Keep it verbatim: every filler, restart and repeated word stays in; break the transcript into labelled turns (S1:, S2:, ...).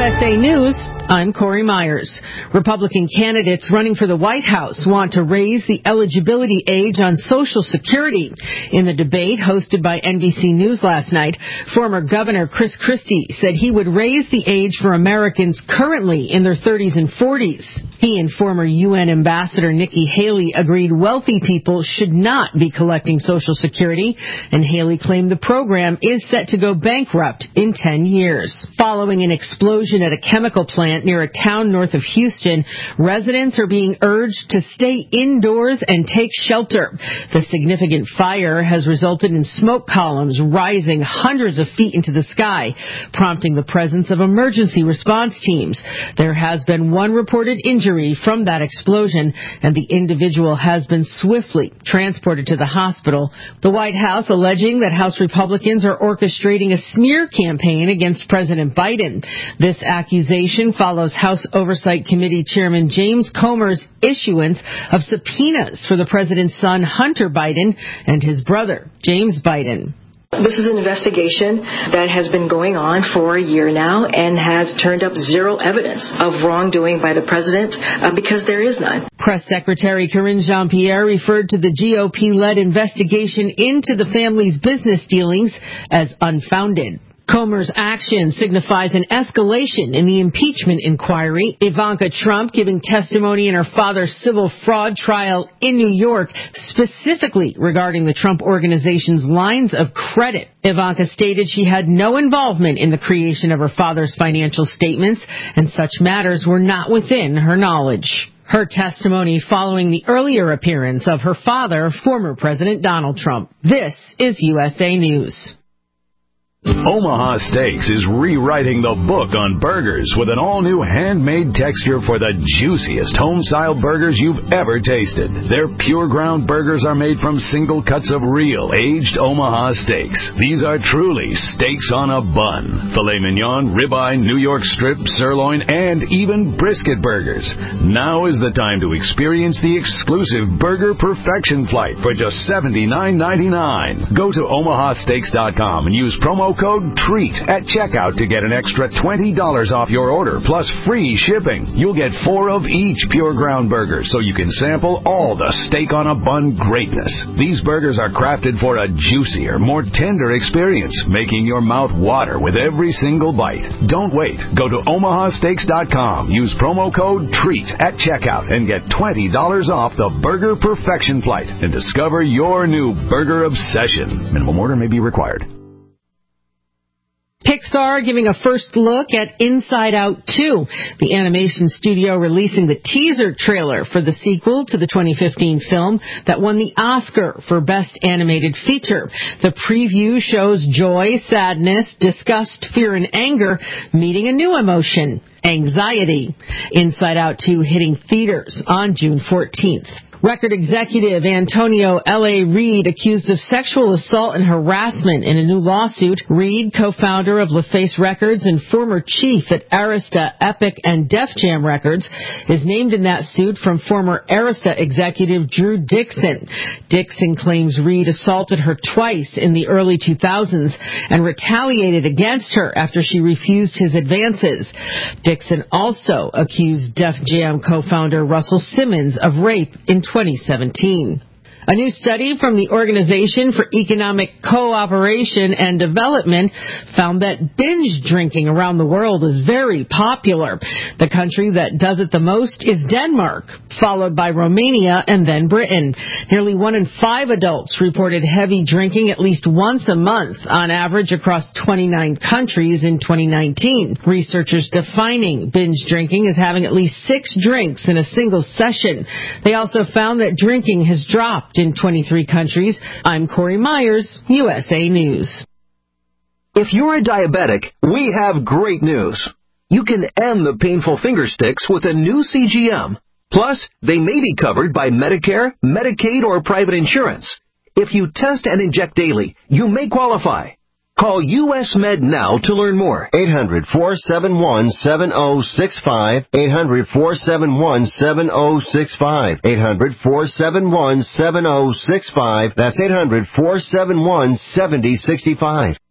S1: S A News, I'm Corey Myers. Republican candidates running for the White House want to raise the eligibility age on Social Security. In the debate hosted by N B C News last night, former Governor Chris Christie said he would raise the age for Americans currently in their thirties and forties. He and former U N Ambassador Nikki Haley agreed wealthy people should not be collecting Social Security, and Haley claimed the program is set to go bankrupt in ten years. Following an explosion at a chemical plant near a town north of Houston, residents are being urged to stay indoors and take shelter. The significant fire has resulted in smoke columns rising hundreds of feet into the sky, prompting the presence of emergency response teams. There has been one reported injury from that explosion, and the individual has been swiftly transported to the hospital. The White House alleging that House Republicans are orchestrating a smear campaign against President Biden. This accusation follows House Oversight Committee Chairman James Comer's issuance of subpoenas for the president's son, Hunter Biden, and his brother, James Biden.
S2: This is an investigation that has been going on for a year now and has turned up zero evidence of wrongdoing by the president uh, because there is none.
S1: Press Secretary Karine Jean-Pierre referred to the G O P-led investigation into the family's business dealings as unfounded. Comer's action signifies an escalation in the impeachment inquiry. Ivanka Trump giving testimony in her father's civil fraud trial in New York, specifically regarding the Trump Organization's lines of credit. Ivanka stated she had no involvement in the creation of her father's financial statements, and such matters were not within her knowledge. Her testimony following the earlier appearance of her father, former President Donald Trump. This is U S A News.
S3: Omaha Steaks is rewriting the book on burgers with an all-new handmade texture for the juiciest home-style burgers you've ever tasted. Their pure ground burgers are made from single cuts of real, aged Omaha steaks. These are truly steaks on a bun. Filet mignon, ribeye, New York strip, sirloin, and even brisket burgers. Now is the time to experience the exclusive Burger Perfection Flight for just seventy-nine ninety-nine. Go to omaha steaks dot com and use promo code TREAT at checkout to get an extra twenty dollars off your order, plus free shipping. You'll get four of each pure ground burger, so you can sample all the steak on a bun greatness. These burgers are crafted for a juicier, more tender experience, making your mouth water with every single bite. Don't wait. Go to omaha steaks dot com, use promo code TREAT at checkout, and get twenty dollars off the Burger Perfection Flight and discover your new burger obsession. Minimum order may be required.
S1: Pixar giving a first look at Inside Out two, the animation studio releasing the teaser trailer for the sequel to the twenty fifteen film that won the Oscar for Best Animated Feature. The preview shows joy, sadness, disgust, fear, and anger meeting a new emotion, anxiety. Inside Out two hitting theaters on June fourteenth. Record executive Antonio L A. Reid accused of sexual assault and harassment in a new lawsuit. Reid, co-founder of LaFace Records and former chief at Arista, Epic, and Def Jam Records, is named in that suit from former Arista executive Drew Dixon. Dixon claims Reid assaulted her twice in the early two thousands and retaliated against her after she refused his advances. Dixon also accused Def Jam co-founder Russell Simmons of rape in twenty seventeen. A new study from the Organization for Economic Cooperation and Development found that binge drinking around the world is very popular. The country that does it the most is Denmark, followed by Romania and then Britain. Nearly one in five adults reported heavy drinking at least once a month on average across twenty-nine countries in twenty nineteen. Researchers defining binge drinking as having at least six drinks in a single session. They also found that drinking has dropped in twenty-three countries. I'm Corey Myers, U S A News.
S4: If you're a diabetic, we have great news. You can end the painful finger sticks with a new C G M. Plus, they may be covered by Medicare, Medicaid, or private insurance. If you test and inject daily, you may qualify. Call U S Med now to learn more.
S5: eight hundred, four seven one, seven oh six five. eight hundred, four seven one, seven oh six five. eight hundred, four seven one, seven oh six five. That's eight hundred, four seven one, seven oh six five.